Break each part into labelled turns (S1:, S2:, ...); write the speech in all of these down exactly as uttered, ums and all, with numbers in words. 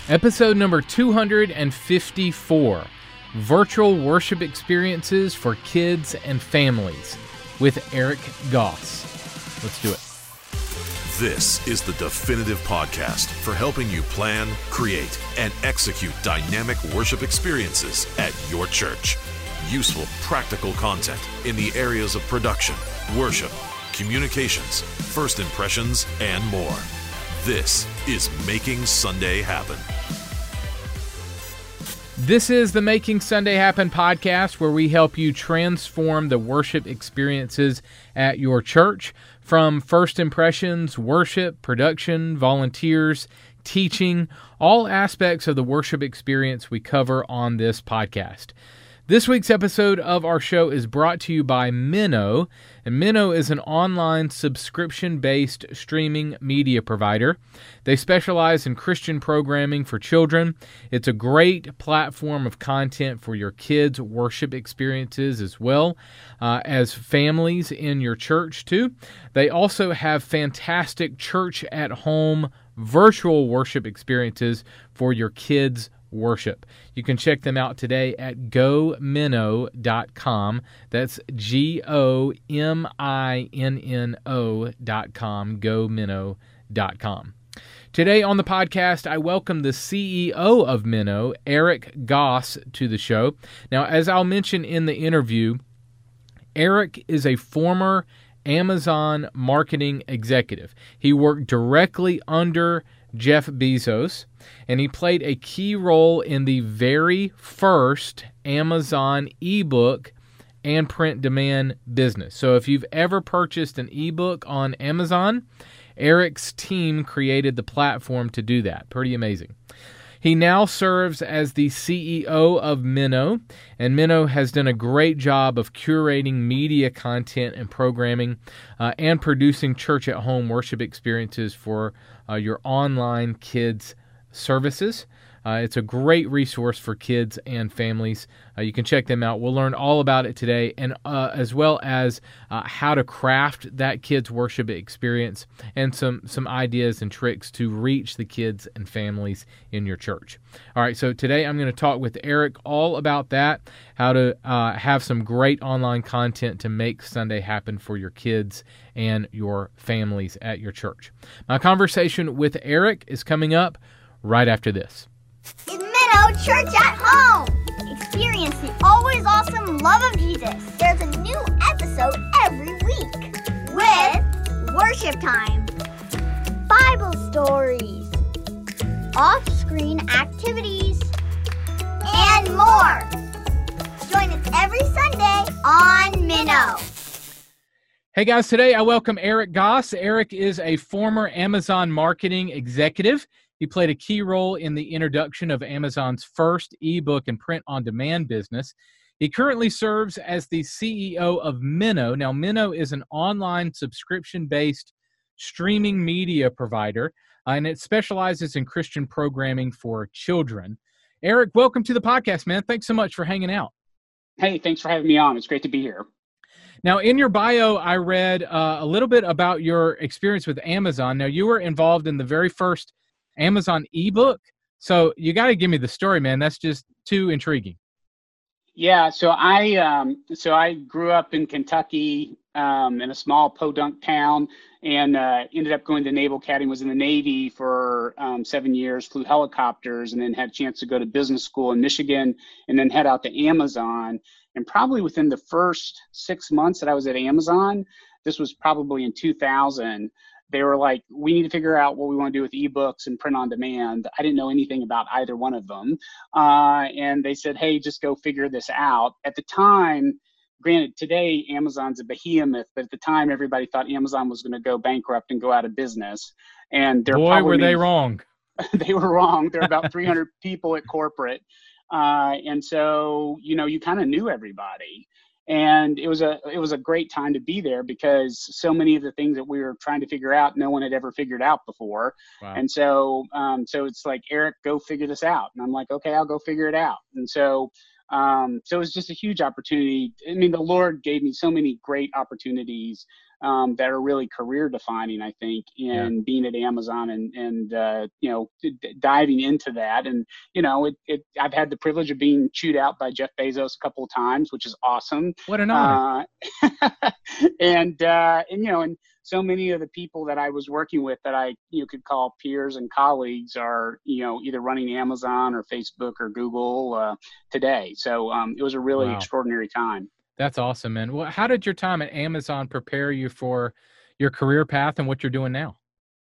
S1: Episode number two hundred fifty-four, Virtual Worship Experiences for Kids and Families with Eric Goss. Let's do it.
S2: This is the definitive podcast for helping you plan, create, and execute dynamic worship experiences at your church. Useful, practical content in the areas of production, worship, communications, first impressions, and more. This is Making Sunday Happen.
S1: This is the Making Sunday Happen podcast, where we help you transform the worship experiences at your church, from first impressions, worship, production, volunteers, teaching, all aspects of the worship experience we cover on this podcast. This week's episode of our show is brought to you by Minno, and Minno is an online subscription-based streaming media provider. They specialize in Christian programming for children. It's a great platform of content for your kids' worship experiences as well uh, as families in your church too. They also have fantastic church-at-home virtual worship experiences for your kids' worship. You can check them out today at go minno dot com. That's G O M I N N O dot com, go minno dot com. Today on the podcast, I welcome the C E O of Minno, Eric Goss, to the show. Now, as I'll mention in the interview, Eric is a former Amazon marketing executive. He worked directly under Jeff Bezos, and he played a key role in the very first Amazon ebook and print demand business. So if you've ever purchased an ebook on Amazon, Eric's team created the platform to do that. Pretty amazing. He now serves as the C E O of Minno, and Minno has done a great job of curating media content and programming uh, and producing church-at-home worship experiences for uh, your online kids services. Uh, it's a great resource for kids and families. Uh, you can check them out. We'll learn all about it today, and uh, as well as uh, how to craft that kids' worship experience and some, some ideas and tricks to reach the kids and families in your church. All right, so today I'm going to talk with Eric all about that, how to uh, have some great online content to make Sunday happen for your kids and your families at your church. My conversation with Eric is coming up right after this.
S3: It's Minno Church at Home! Experience the always awesome love of Jesus. There's a new episode every week with worship time, Bible stories, off-screen activities, and more. Join us every Sunday on Minno.
S1: Hey guys, today I welcome Eric Goss. Eric is a former Amazon marketing executive. He played a key role in the introduction of Amazon's first ebook and print-on-demand business. He currently serves as the C E O of Minno. Now, Minno is an online subscription-based streaming media provider, uh, and it specializes in Christian programming for children. Eric, welcome to the podcast, man. Thanks so much for hanging out.
S4: Hey, thanks for having me on. It's great to be here.
S1: Now, in your bio, I read uh, a little bit about your experience with Amazon. Now, you were involved in the very first Amazon ebook. So you got to give me the story, man. That's just too intriguing.
S4: Yeah. So I, um, so I grew up in Kentucky, um, in a small podunk town, and uh, ended up going to Naval Academy, was in the Navy for um, seven years, flew helicopters, and then had a chance to go to business school in Michigan, and then head out to Amazon. And probably within the first six months that I was at Amazon, this was probably in two thousand, they were like, we need to figure out what we want to do with ebooks and print on demand. I didn't know anything about either one of them. Uh, and they said, hey, just go figure this out. At the time, granted, today Amazon's a behemoth, but at the time everybody thought Amazon was going to go bankrupt and go out of business. And they're
S1: Boy,
S4: probably,
S1: were they wrong.
S4: They were wrong. There are about three hundred people at corporate. Uh, and so, you know, you kind of knew everybody. And it was a it was a great time to be there because so many of the things that we were trying to figure out, no one had ever figured out before. Wow. And so um, so it's like, Eric, go figure this out. And I'm like, okay, I'll go figure it out. And so um, so it was just a huge opportunity. I mean, the Lord gave me so many great opportunities um, that are really career defining, I think, in yeah. being at Amazon and, and uh, you know, d- diving into that. And, you know, it, it, I've had the privilege of being chewed out by Jeff Bezos a couple of times, which is awesome.
S1: What an honor.
S4: Uh, and, uh, and, you know, and so many of the people that I was working with that I, you know, could call peers and colleagues are, you know, either running Amazon or Facebook or Google uh, today. So um, it was a really
S1: wow.
S4: extraordinary time.
S1: That's awesome, man. Well, how did your time at Amazon prepare you for your career path and what you're doing now?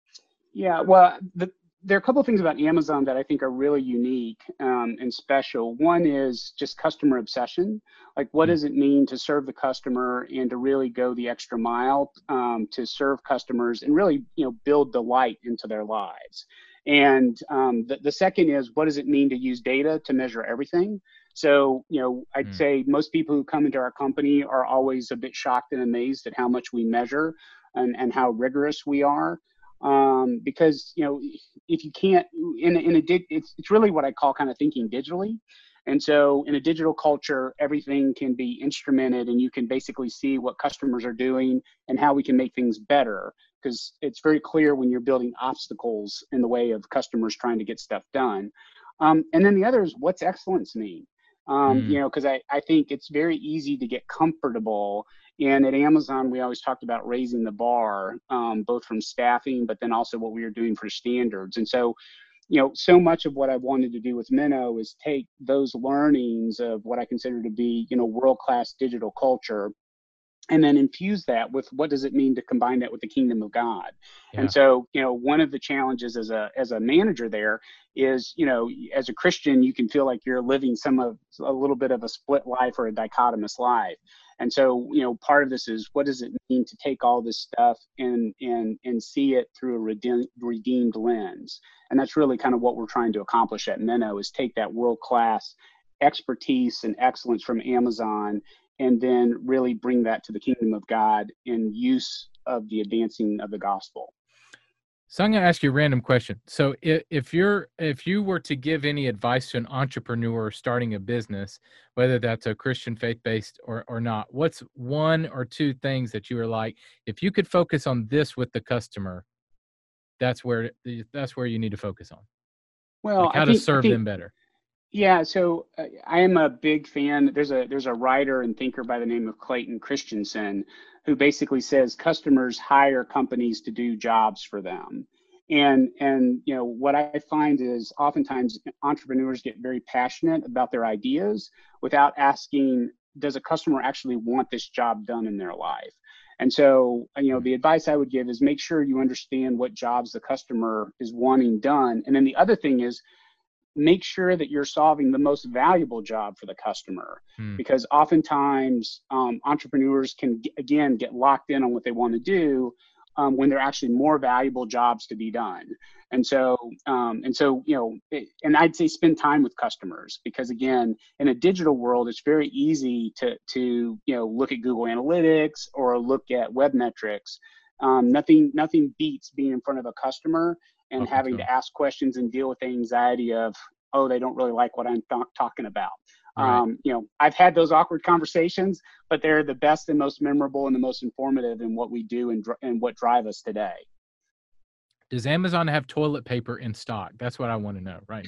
S4: Yeah, well, the, there are a couple of things about Amazon that I think are really unique um, and special. One is just customer obsession. Like, what does it mean to serve the customer and to really go the extra mile um, to serve customers and really, you know, build delight into their lives? And um, the, the second is, what does it mean to use data to measure everything? So, you know, I'd mm. say most people who come into our company are always a bit shocked and amazed at how much we measure and, and how rigorous we are. Um, because, you know, if you can't, in, in a, it's, it's really what I call kind of thinking digitally. And so in a digital culture, everything can be instrumented and you can basically see what customers are doing and how we can make things better. Because it's very clear when you're building obstacles in the way of customers trying to get stuff done. Um, and then the other is, what's excellence mean? Um, mm. You know, because I, I think it's very easy to get comfortable. And at Amazon, we always talked about raising the bar, um, both from staffing, but then also what we were doing for standards. And so, you know, so much of what I wanted to do with Minnow is take those learnings of what I consider to be, you know, world-class digital culture, and then infuse that with what does it mean to combine that with the kingdom of God. Yeah. And so, you know, one of the challenges as a as a manager there is, you know, as a Christian, you can feel like you're living some of a little bit of a split life or a dichotomous life. And so, you know, part of this is, what does it mean to take all this stuff and and and see it through a redeemed, redeemed lens? And that's really kind of what we're trying to accomplish at Minnow, is take that world-class expertise and excellence from Amazon and then really bring that to the kingdom of God in use of the advancing of the gospel.
S1: So I'm going to ask you a random question. So if, if you're if you were to give any advice to an entrepreneur starting a business, whether that's a Christian faith-based or, or not, what's one or two things that you were like, if you could focus on this with the customer, that's where that's where you need to focus on?
S4: Well,
S1: like how
S4: I
S1: to
S4: think,
S1: serve
S4: think,
S1: them better.
S4: Yeah, so uh, I am a big fan. There's a there's a writer and thinker by the name of Clayton Christensen who basically says customers hire companies to do jobs for them. And and you know what I find is oftentimes entrepreneurs get very passionate about their ideas without asking, does a customer actually want this job done in their life? And so, you know, the advice I would give is make sure you understand what jobs the customer is wanting done. And then the other thing is, make sure that you're solving the most valuable job for the customer, hmm. because oftentimes um, entrepreneurs can, again, get locked in on what they want to do um, when there are actually more valuable jobs to be done. And so, um, and so, you know, it, and I'd say spend time with customers, because again, in a digital world, it's very easy to, to, you know, look at Google Analytics or look at web metrics. Um, nothing, nothing beats being in front of a customer and okay, having so. to ask questions and deal with the anxiety of, oh, they don't really like what I'm th- talking about. Right. Um, you know, I've had those awkward conversations, but they're the best and most memorable and the most informative in what we do and, dr- and what drive us today.
S1: Does Amazon have toilet paper in stock? That's what I want to know right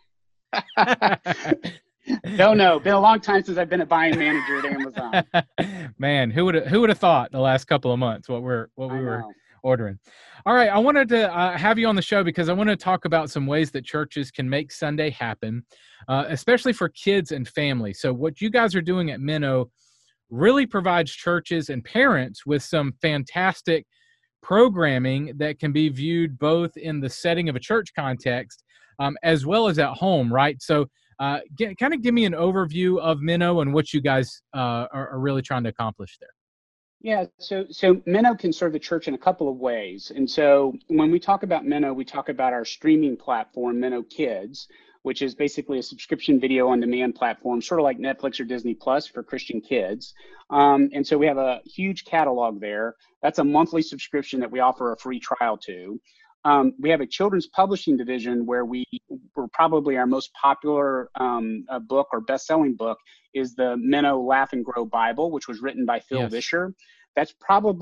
S1: now.
S4: Don't know. Been a long time since I've been a buying manager at Amazon.
S1: Man, who would who would have thought the last couple of months what we're what we were ordering. All right, I wanted to uh, have you on the show because I want to talk about some ways that churches can make Sunday happen, uh, especially for kids and families. So what you guys are doing at Minnow really provides churches and parents with some fantastic programming that can be viewed both in the setting of a church context um, as well as at home, right? So uh, get, kind of give me an overview of Minnow and what you guys uh, are, are really trying to accomplish there.
S4: Yeah, so so Minnow can serve the church in a couple of ways. And so when we talk about Minnow, we talk about our streaming platform, Minnow Kids, which is basically a subscription video on demand platform, sort of like Netflix or Disney Plus for Christian kids. Um, and so we have a huge catalog there. That's a monthly subscription that we offer a free trial to. Um, we have a children's publishing division where we were probably our most popular um, uh, book or best-selling book is the Minnow Laugh and Grow Bible, which was written by Phil yes. Vischer. That's probably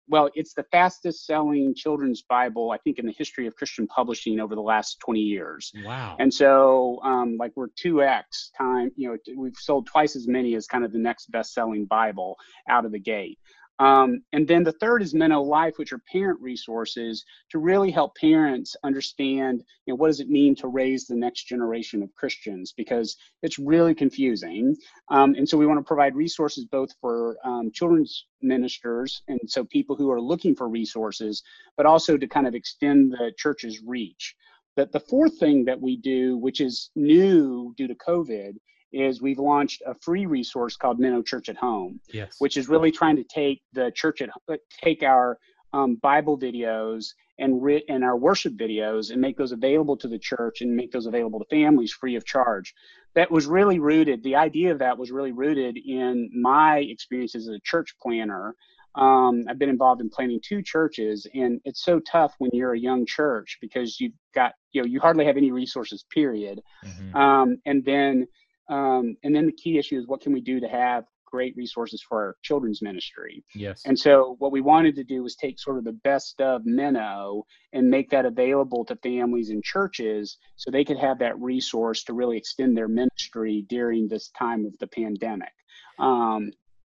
S4: well, it's the fastest selling children's Bible, I think, in the history of Christian publishing over the last twenty years.
S1: Wow.
S4: And so, um, like, we're two X time, you know, we've sold twice as many as kind of the next best selling Bible out of the gate. Um, and then the third is Minnow Life, which are parent resources to really help parents understand, you know, what does it mean to raise the next generation of Christians, because it's really confusing. Um, and so we want to provide resources both for um, children's ministers, and so people who are looking for resources, but also to kind of extend the church's reach. But the fourth thing that we do, which is new due to COVID, is we've launched a free resource called Minnow Church at Home,
S1: yes.
S4: which is really trying to take the church at take our um, Bible videos and writ and our worship videos and make those available to the church and make those available to families free of charge. That was really rooted. The idea of that was really rooted in my experiences as a church planner. Um, I've been involved in planning two churches, and it's so tough when you're a young church because you've got, you know, you hardly have any resources, period. Mm-hmm. Um, and then Um, and then the key issue is, what can we do to have great resources for our children's ministry?
S1: Yes.
S4: And so what we wanted to do was take sort of the best of Minnow and make that available to families and churches so they could have that resource to really extend their ministry during this time of the pandemic. Um,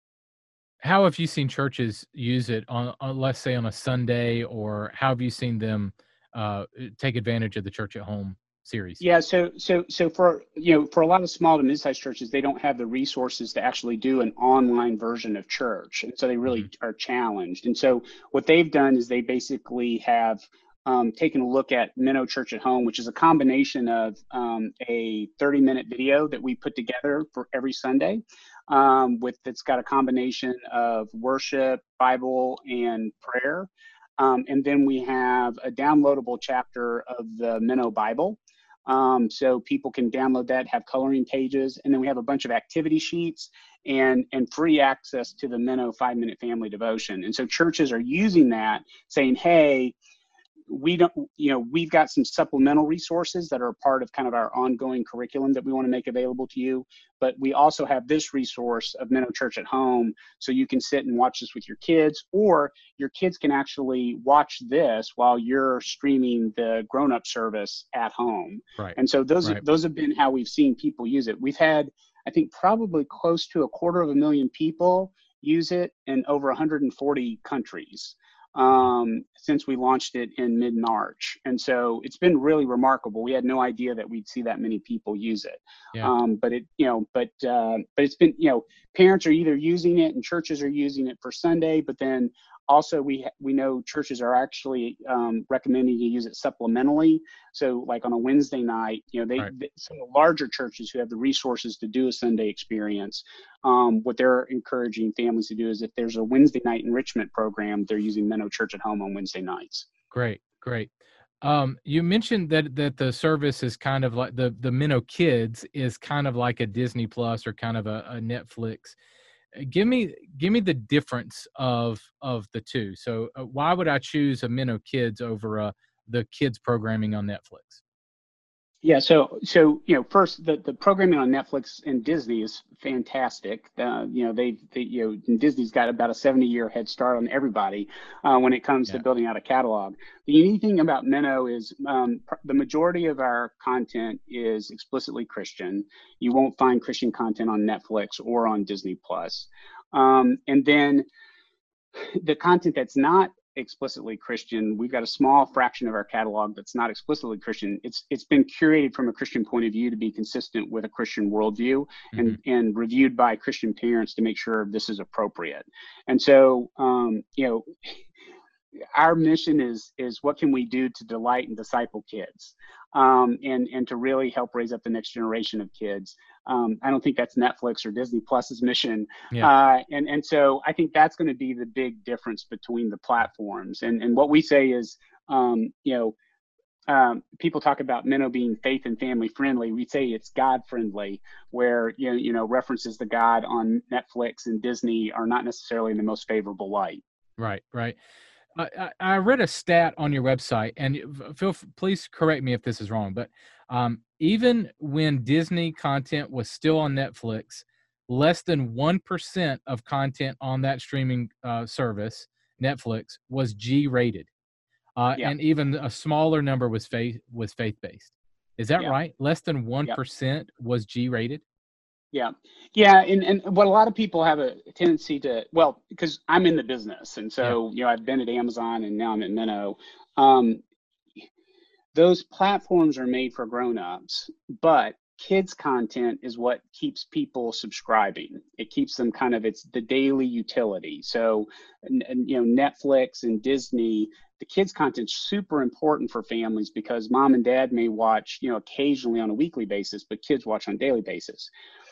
S1: how have you seen churches use it on, on, let's say, on a Sunday, or how have you seen them uh, take advantage of the Church at Home series?
S4: Yeah, so so so for you know for a lot of small to mid-sized churches, they don't have the resources to actually do an online version of church, and so they really mm-hmm. are challenged. And so what they've done is they basically have um, taken a look at Minnow Church at Home, which is a combination of um, a thirty minute video that we put together for every Sunday, um, with that's got a combination of worship, Bible, and prayer. Um, and then we have a downloadable chapter of the Minnow Bible. Um, so people can download that, have coloring pages, and then we have a bunch of activity sheets and, and free access to the Minnow five-minute family devotion. And so churches are using that, saying, hey, we don't, you know, we've got some supplemental resources that are part of kind of our ongoing curriculum that we want to make available to you. But we also have this resource of Minnow Church at Home, so you can sit and watch this with your kids, or your kids can actually watch this while you're streaming the grown-up service at home.
S1: Right.
S4: And so those,
S1: right.
S4: those have been how we've seen people use it. We've had, I think, probably close to a quarter of a million people use it in over one hundred forty countries. Um, since we launched it in mid-March. And so it's been really remarkable. We had no idea that we'd see that many people use it. Yeah. Um, but it, you know, but, uh, but it's been, you know, parents are either using it and churches are using it for Sunday, but then also we, we know churches are actually, um, recommending you use it supplementally. So like on a Wednesday night, you know, they, right. they some of the larger churches who have the resources to do a Sunday experience, um, what they're encouraging families to do is if there's a Wednesday night enrichment program, they're using Minnow Church at Home on Wednesday nights.
S1: Great, great. Um, you mentioned that that the service is kind of like the the Minnow Kids is kind of like a Disney Plus or kind of a, a Netflix. Give me give me the difference of of the two. So uh, why would I choose a Minnow Kids over uh, the kids programming on Netflix?
S4: Yeah, so so you know, first the, the programming on Netflix and Disney is fantastic. Uh, you know, they, they you know Disney's got about a seventy year head start on everybody uh, when it comes yeah. to building out a catalog. The unique thing about Minnow is um, pr- the majority of our content is explicitly Christian. You won't find Christian content on Netflix or on Disney Plus. Um, and then the content that's not explicitly Christian, we've got a small fraction of our catalog that's not explicitly Christian. It's it's been curated from a Christian point of view to be consistent with a Christian worldview, mm-hmm. and and reviewed by Christian parents to make sure this is appropriate. And so um, you know, our mission is is what can we do to delight and disciple kids, um, and and to really help raise up the next generation of kids. Um, I don't think that's Netflix or Disney Plus's mission, yeah. uh, and and so I think that's going to be the big difference between the platforms. And and what we say is, um, you know, um, people talk about Minnow being faith and family friendly. We say it's God friendly, where you know you know references to God on Netflix and Disney are not necessarily in the most favorable light.
S1: Right, right. I, I read a stat on your website, and feel please correct me if this is wrong, but um, even when Disney content was still on Netflix, less than one percent of content on that streaming uh, service Netflix was G-rated, uh,
S4: Yeah.
S1: and even a smaller number was faith was faith-based. Is that
S4: Yeah.
S1: right? Less than one
S4: Yeah.
S1: percent was G-rated?
S4: Yeah. Yeah. And, and what a lot of people have a tendency to, well, because I'm in the business. And so, you know, I've been at Amazon and now I'm at Minnow. Um, those platforms are made for grown-ups, but kids content is what keeps people subscribing. It keeps them kind of, it's the daily utility. So, and, and, you know, Netflix and Disney, the kids content's super important for families because mom and dad may watch, you know, occasionally on a weekly basis, but kids watch on a daily basis.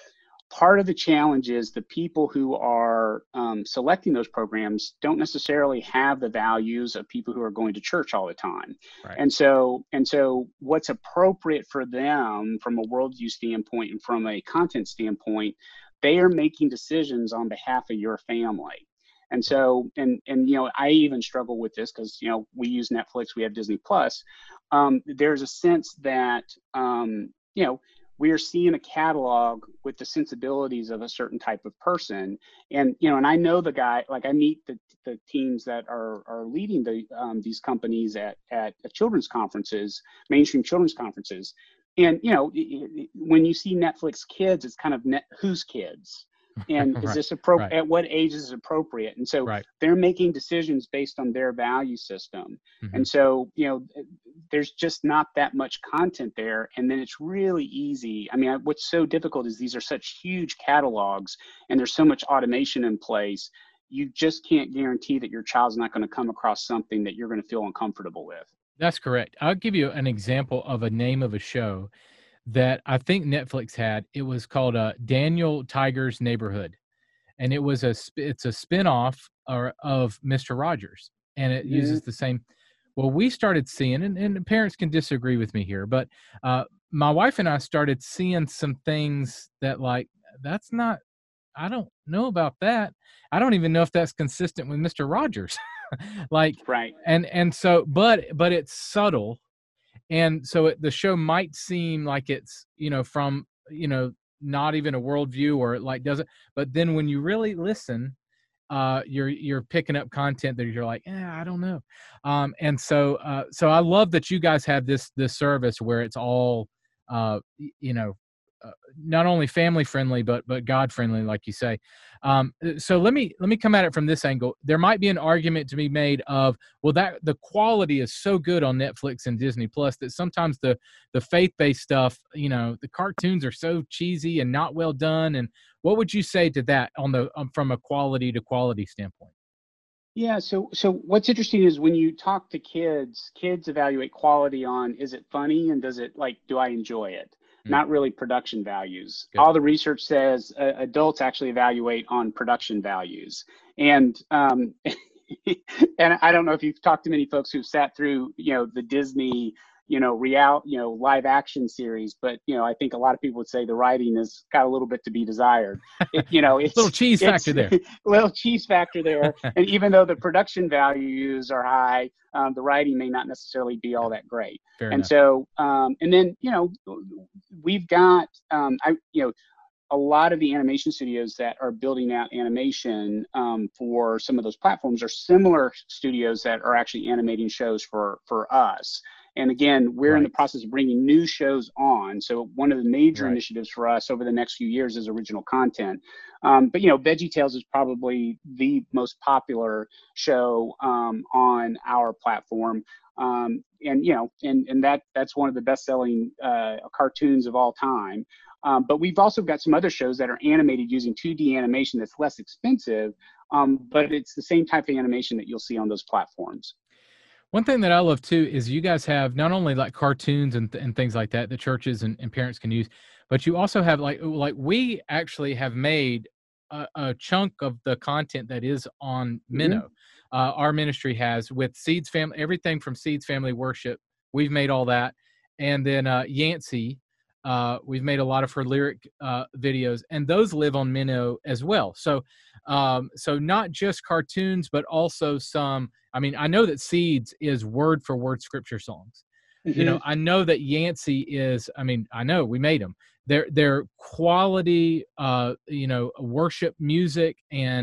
S4: Part of the challenge is the people who are um, selecting those programs don't necessarily have the values of people who are going to church all the time.
S1: Right.
S4: And so, and so what's appropriate for them from a worldview standpoint and from a content standpoint, they are making decisions on behalf of your family. And so, and, and, you know, I even struggle with this because, you know, we use Netflix, we have Disney Plus. Um, there's a sense that, um, you know, we are seeing a catalog with the sensibilities of a certain type of person. And, you know, and I know the guy, like I meet the, the teams that are, are leading the, um, these companies at, at, at children's conferences, mainstream children's conferences. And, you know, when you see Netflix Kids, it's kind of net, whose kids? And
S1: Right,
S4: is this appropriate?
S1: right.
S4: At what age is it appropriate? And so
S1: Right.
S4: they're making decisions based on their value system.
S1: Mhm.
S4: And so, you know, there's just not that much content there. And then it's really easy. I mean, I- what's so difficult is these are such huge catalogs and there's so much automation in place. You just can't guarantee that your child's not going to come across something that you're going to feel uncomfortable with.
S1: That's correct. I'll give you an example of a name of a show that I think Netflix had. It was called uh, Daniel Tiger's Neighborhood, and it was a sp- it's a spinoff or of Mister Rogers, and it
S4: Mhm.
S1: uses the same. Well, we started seeing, and, and parents can disagree with me here, but uh, my wife and I started seeing some things that like that's not. I don't know about that. I don't even know if that's consistent with Mister Rogers. like,
S4: Right.
S1: and and so, but but it's subtle. And so it, the show might seem like it's, you know, from, you know, not even a worldview or it like doesn't, but then when you really listen, uh, you're, you're picking up content that you're like, yeah, I don't know. Um, and so, uh, so I love that you guys have this, this service where it's all, uh, y- you know, uh, not only family friendly, but, but God friendly, like you say. Um, uh, so let me, let me come at it from this angle. There might be an argument to be made of, well, that the quality is so good on Netflix and Disney Plus that sometimes the, the faith-based stuff, you know, the cartoons are so cheesy and not well done. And what would you say to that on the, um, from a quality to quality standpoint?
S4: Yeah, so so what's interesting is when you talk to kids, kids evaluate quality on is it funny and does it like do I enjoy it?
S1: Mm.
S4: Not really production values.
S1: Good.
S4: All the research says uh, adults actually evaluate on production values. And um and I don't know if you've talked to many folks who've sat through, you know, the Disney, you know, real, you know, live action series, but you know, I think a lot of people would say the writing has got a little bit to be desired. It, you know, it's
S1: Little cheese factor there.
S4: little cheese factor there. And even though the production values are high, um, the writing may not necessarily be all that great.
S1: Fair
S4: and
S1: enough.
S4: so, um, and then, you know, we've got, um, I, you know, a lot of the animation studios that are building out animation um, for some of those platforms are similar studios that are actually animating shows for, for us. And again, we're
S1: Right.
S4: in the process of bringing new shows on. So one of the major
S1: Right.
S4: initiatives for us over the next few years is original content. Um, but, you know, VeggieTales is probably the most popular show um, on our platform. Um, and, you know, and, and that that's one of the best selling uh, cartoons of all time. Um, but we've also got some other shows that are animated using two D animation that's less expensive, um, but it's the same type of animation that you'll see on those platforms.
S1: One thing that I love too is you guys have not only like cartoons and, and things like that that churches and, and parents can use, but you also have like like we actually have made a, a chunk of the content that is on Minnow. Uh, our ministry has with Seeds Family, everything from Seeds Family Worship. We've made all that, and then uh, Yancey. Uh, we've made a lot of her lyric uh, videos, and those live on Minnow as well. So, um, so not just cartoons, but also some. I mean, I know that Seeds is word for word scripture songs.
S4: Mm-hmm.
S1: You know, I know that Yancey is. I mean, I know we made them. They're they're quality. Uh, you know, worship music and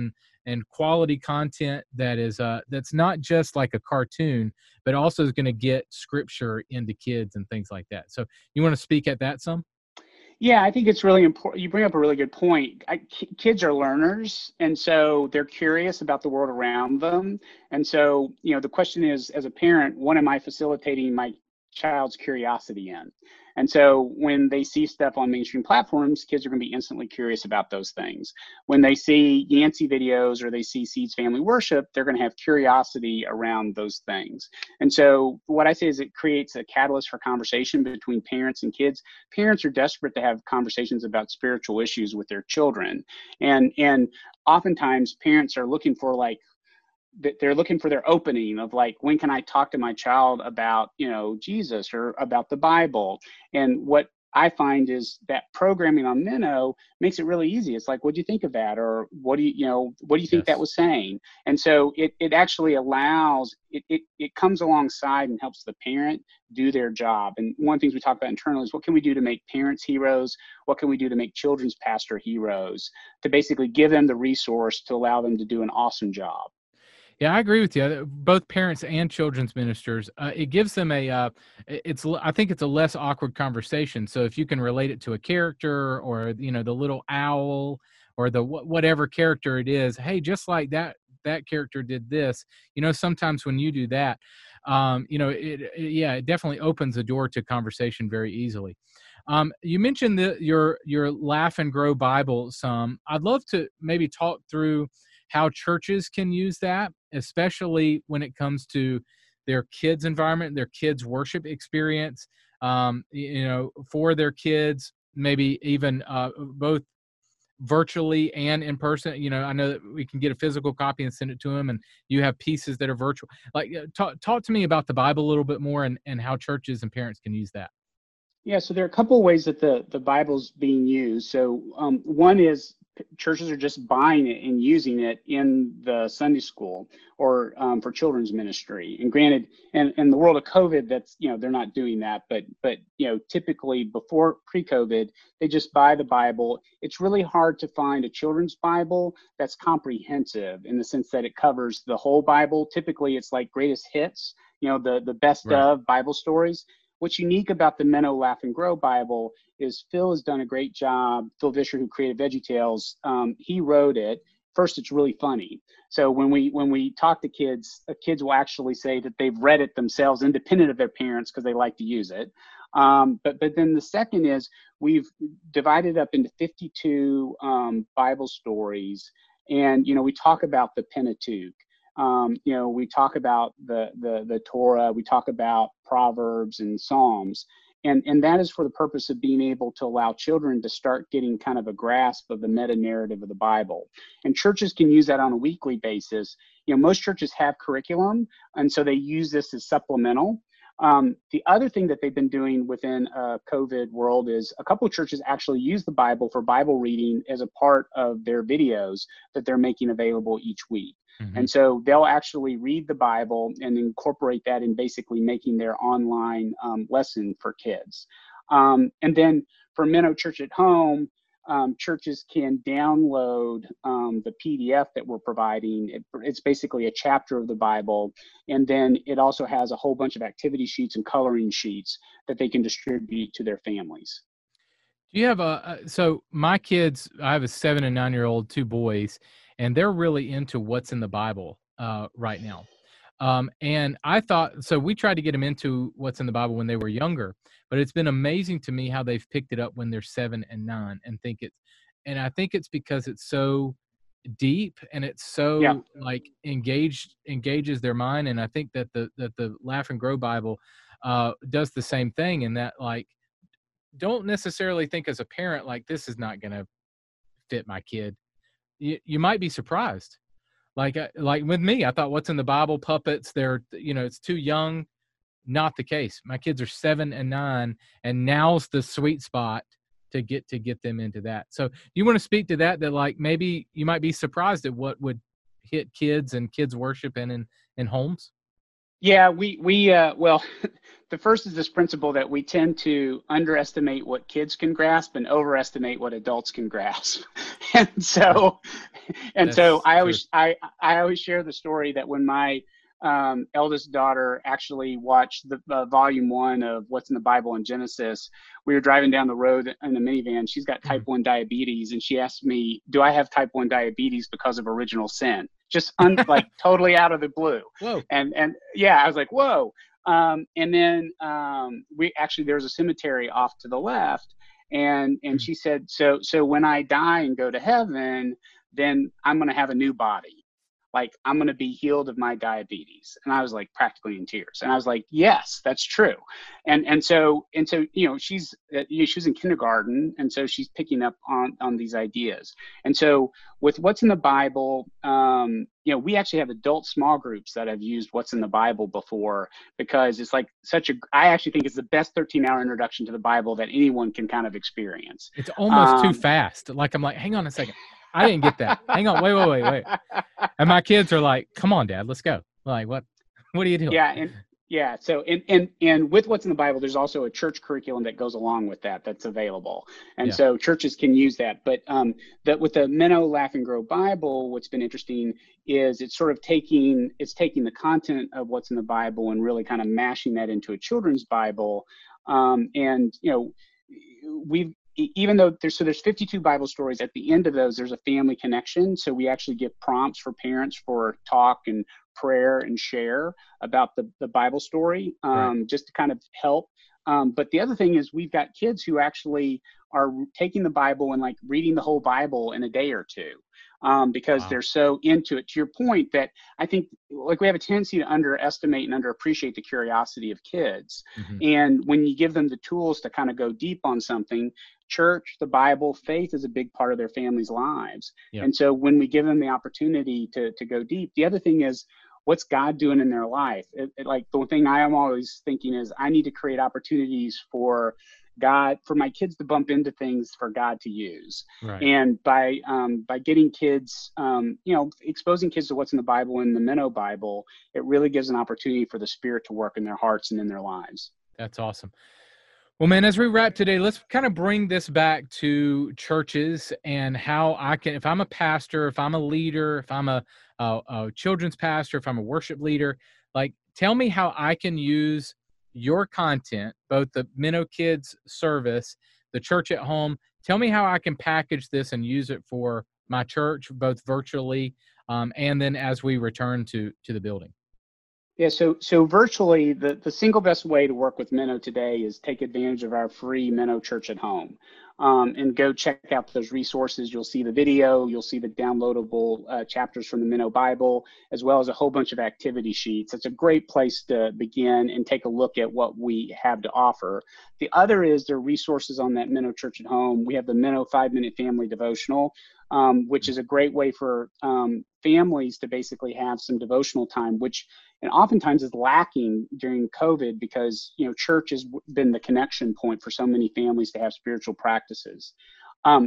S1: and quality content that is uh, that's not just like a cartoon, but also is going to get scripture into kids and things like that. So you want to speak at that some?
S4: Yeah, I think it's really important. You bring up a really good point. I, kids are learners, and so they're curious about the world around them. And so, you know, the question is, as a parent, what am I facilitating my child's curiosity in? And so when they see stuff on mainstream platforms, kids are going to be instantly curious about those things. When they see Yancey videos or they see Seeds Family Worship, they're going to have curiosity around those things. And so what I say is it creates a catalyst for conversation between parents and kids. Parents are desperate to have conversations about spiritual issues with their children. And, and oftentimes parents are looking for like, they're looking for their opening of like, when can I talk to my child about, you know, Jesus or about the Bible? And what I find is that programming on Minnow makes it really easy. It's like, what do you think of that? Or what do you, you know, what do you think yes. that was saying? And so it, it actually allows, it, it, it comes alongside and helps the parent do their job. And one of the things we talk about internally is what can we do to make parents heroes? What can we do to make children's pastor heroes? To basically give them the resource to allow them to do an awesome job.
S1: Yeah, I agree with you. Both parents and children's ministers, uh, it gives them a, uh, it's, I think it's a less awkward conversation. So if you can relate it to a character or, you know, the little owl or the whatever character it is, hey, just like that, that character did this, you know, sometimes when you do that, um, you know, it, it, yeah, it definitely opens the door to conversation very easily. Um, you mentioned the, your, your Laugh and Grow Bible some. I'd love to maybe talk through how churches can use that, especially when it comes to their kids' environment, their kids' worship experience, um, you know, for their kids, maybe even uh, both virtually and in person. You know, I know that we can get a physical copy and send it to them, and you have pieces that are virtual. Like, talk, talk to me about the Bible a little bit more and, and how churches and parents can use that.
S4: Yeah, so there are a couple of ways that the, the Bible's being used. So um, one is churches are just buying it and using it in the Sunday school or um, for children's ministry. And granted, in, in the world of COVID, that's, you know, they're not doing that. But, but you know, typically before pre-COVID, they just buy the Bible. It's really hard to find a children's Bible that's comprehensive in the sense that it covers the whole Bible. Typically, it's like greatest hits, you know, the, the best right. of Bible stories. What's unique about the Minnow Laugh and Grow Bible is Phil has done a great job. Phil Vischer, who created VeggieTales, um, he wrote it. First, it's really funny. So when we when we talk to kids, uh, kids will actually say that they've read it themselves, independent of their parents, because they like to use it. Um, but but then the second is we've divided up into fifty-two um, Bible stories, and you know we talk about the Pentateuch. Um, you know, we talk about the, the, the Torah, we talk about Proverbs and Psalms, and, and that is for the purpose of being able to allow children to start getting kind of a grasp of the meta narrative of the Bible. And churches can use that on a weekly basis. You know, most churches have curriculum, and so they use this as supplemental. Um, the other thing that they've been doing within a COVID world is a couple of churches actually use the Bible for Bible reading as a part of their videos that they're making available each week. Mm-hmm. And so they'll actually read the Bible and incorporate that in basically making their online um, lesson for kids. Um, and then for Minnow Church at Home, um, churches can download um, the P D F that we're providing. It, it's basically a chapter of the Bible. And then it also has a whole bunch of activity sheets and coloring sheets that they can distribute to their families.
S1: Do you have a, so my kids, I have a seven and nine year old, two boys, and they're really into what's in the Bible uh, right now. Um, and I thought, so we tried to get them into what's in the Bible when they were younger, but it's been amazing to me how they've picked it up when they're seven and nine and think it's, and I think it's because it's so deep and it's so yeah. like engaged, engages their mind. And I think that the, that the Laugh and Grow Bible uh, does the same thing in that, like, don't necessarily think as a parent, like, this is not going to fit my kid. You, you might be surprised. Like, like with me, I thought what's in the Bible, puppets, they're, you know, it's too young. Not the case. My kids are seven and nine, and now's the sweet spot to get, to get them into that. So do you want to speak to that, that like, maybe you might be surprised at what would hit kids and kids worship and in, in homes?
S4: Yeah, we, we, uh, well, the first is this principle that we tend to underestimate what kids can grasp and overestimate what adults can grasp. And so, and
S1: That's
S4: so I always
S1: true.
S4: I I always share the story that when my um, eldest daughter actually watched the uh, volume one of What's in the Bible in Genesis, we were driving down the road in the minivan. She's got type one diabetes, and she asked me, "Do I have type one diabetes because of original sin?" Just un- like totally out of the blue.
S1: Whoa.
S4: And and yeah, I was like, whoa. Um, and then um, we actually there's a cemetery off to the left, and and she said, so so when I die and go to heaven, then I'm going to have a new body. Like, I'm going to be healed of my diabetes. And I was like practically in tears. And I was like, yes, that's true. And and so, and so, you know, she's, uh, you know, she was in kindergarten. And so she's picking up on, on these ideas. And so with What's in the Bible, um, you know, we actually have adult small groups that have used What's in the Bible before, because it's like such a, I actually think it's the best thirteen hour introduction to the Bible that anyone can kind of experience.
S1: It's almost
S4: Um,
S1: too fast. Like, I'm like, hang on a second. I didn't get that. Hang on. Wait, wait, wait, wait. And my kids are like, come on, Dad, let's go. Like, what, what are you doing?
S4: Yeah. And yeah. So, and, and, and with What's in the Bible, there's also a church curriculum that goes along with that, that's available. And
S1: Yeah.
S4: so churches can use that. But um, that with the Minnow Laugh and Grow Bible, what's been interesting is it's sort of taking, it's taking the content of What's in the Bible and really kind of mashing that into a children's Bible. Um, and, you know, we've, even though there's, so there's fifty-two Bible stories, at the end of those, there's a family connection. So we actually give prompts for parents for talk and prayer and share about the, the Bible story, um,
S1: Right.
S4: just to kind of help. Um, but the other thing is we've got kids who actually are taking the Bible and like reading the whole Bible in a day or two. Um, because
S1: Wow.
S4: they're so into it. To your point, that I think like we have a tendency to underestimate and underappreciate the curiosity of kids.
S1: Mhm.
S4: And when you give them the tools to kind of go deep on something, church, the Bible, faith is a big part of their families' lives.
S1: Yep.
S4: And so when we give them the opportunity to to go deep, the other thing is, what's God doing in their life? It, it, like the thing I am always thinking is I need to create opportunities for God, for my kids to bump into things for God to use.
S1: Right.
S4: And by um, by getting kids, um, you know, exposing kids to what's in the Bible and the Minnow Bible, it really gives an opportunity for the Spirit to work in their hearts and in their lives.
S1: That's awesome. Well, man, as we wrap today, let's kind of bring this back to churches and how I can, if I'm a pastor, if I'm a leader, if I'm a, a, a children's pastor, if I'm a worship leader, like, tell me how I can use your content, both the Minnow Kids service, the church at home. Tell me how I can package this and use it for my church, both virtually um, and then as we return to to the building.
S4: Yeah, so so virtually, the, the single best way to work with Minnow today is take advantage of our free Minnow Church at Home. Um, and go check out those resources. You'll see the video, you'll see the downloadable uh, chapters from the Minnow Bible, as well as a whole bunch of activity sheets. It's a great place to begin and take a look at what we have to offer. The other is there are resources on that Minnow Church at Home. We have the Minnow five-minute family devotional, um, which is a great way for um, families to basically have some devotional time, which and oftentimes is lacking during COVID because, you know, church has been the connection point for so many families to have spiritual practices. Um,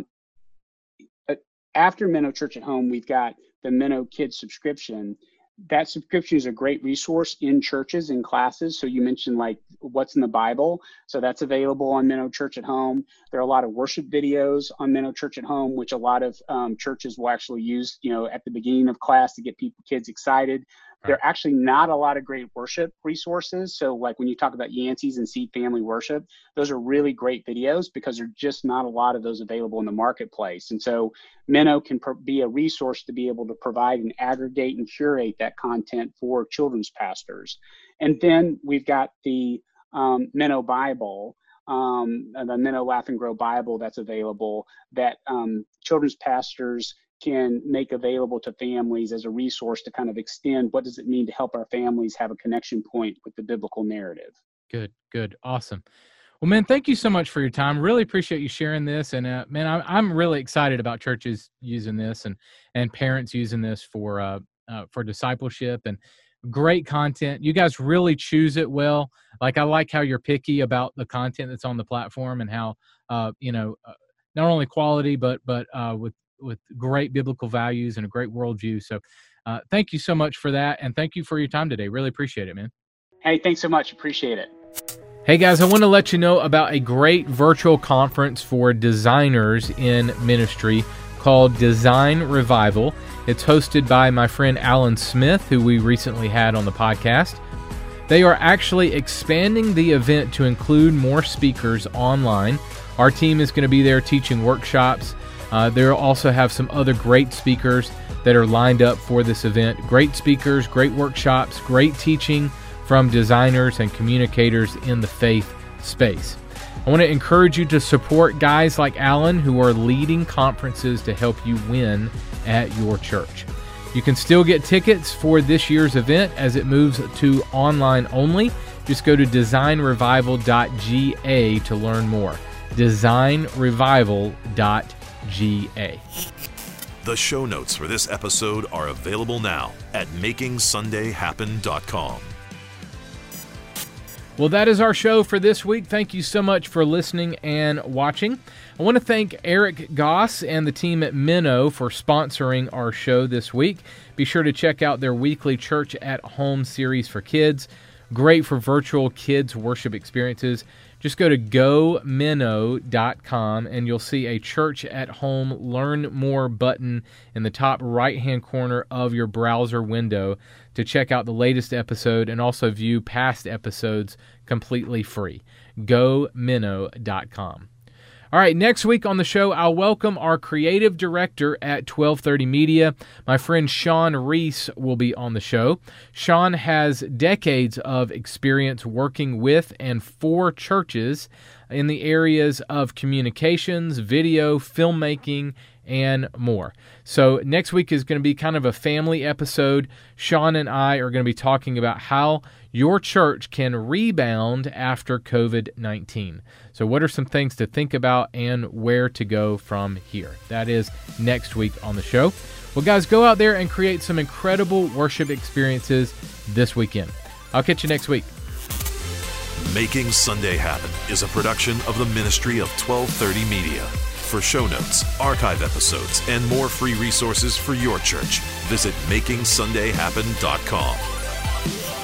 S4: after Minnow Church at Home, we've got the Minnow Kids subscription. That subscription is a great resource in churches and classes. So you mentioned like what's in the Bible. So that's available on Minnow Church at Home. There are a lot of worship videos on Minnow Church at Home, which a lot of um, churches will actually use, you know, at the beginning of class to get people, kids excited. There are actually not a lot of great worship resources. So like when you talk about Yancey's and Seed Family Worship, those are really great videos because there are just not a lot of those available in the marketplace. And so Minnow can pro- be a resource to be able to provide and aggregate and curate that content for children's pastors. And then we've got the um, Minnow Bible, um, the Minnow Laugh and Grow Bible that's available that um, children's pastors can make available to families as a resource to kind of extend what does it mean to help our families have a connection point with the biblical narrative.
S1: Good, good. Awesome. Well, man, thank you so much for your time. Really appreciate you sharing this. And uh, man, I'm, I'm really excited about churches using this and, and parents using this for, uh, uh, for discipleship and great content. You guys really choose it well. Like, I like how you're picky about the content that's on the platform and how, uh, you know, uh, not only quality, but, but uh, with, with great biblical values and a great worldview. So uh, thank you so much for that. And thank you for your time today. Really appreciate it, man.
S4: Hey, thanks so much. Appreciate it.
S1: Hey guys, I want to let you know about a great virtual conference for designers in ministry called Design Revival. It's hosted by my friend Alan Smith, who we recently had on the podcast. They are actually expanding the event to include more speakers online. Our team is going to be there teaching workshops. Uh, they'll also have some other great speakers that are lined up for this event. Great speakers, great workshops, great teaching from designers and communicators in the faith space. I want to encourage you to support guys like Alan who are leading conferences to help you win at your church. You can still get tickets for this year's event as it moves to online only. Just go to design revival dot g a to learn more. design revival dot g a.
S2: The show notes for this episode are available now at making sunday happen dot com.
S1: Well, that is our show for this week. Thank you so much for listening and watching. I want to thank Eric Goss and the team at Minnow for sponsoring our show this week. Be sure to check out their weekly Church at Home series for kids. Great for virtual kids worship experiences. Just go to go minnow dot com and you'll see a Church at Home Learn More button in the top right-hand corner of your browser window to check out the latest episode and also view past episodes completely free. go minnow dot com. All right, next week on the show, I'll welcome our creative director at twelve thirty Media. My friend Sean Reese will be on the show. Sean has decades of experience working with and for churches in the areas of communications, video, filmmaking, and more. So next week is going to be kind of a family episode. Sean and I are going to be talking about how your church can rebound after covid nineteen. So what are some things to think about and where to go from here? That is next week on the show. Well, guys, go out there and create some incredible worship experiences this weekend. I'll catch you next week.
S2: Making Sunday Happen is a production of the ministry of twelve thirty Media. For show notes, archive episodes, and more free resources for your church, visit making sunday happen dot com.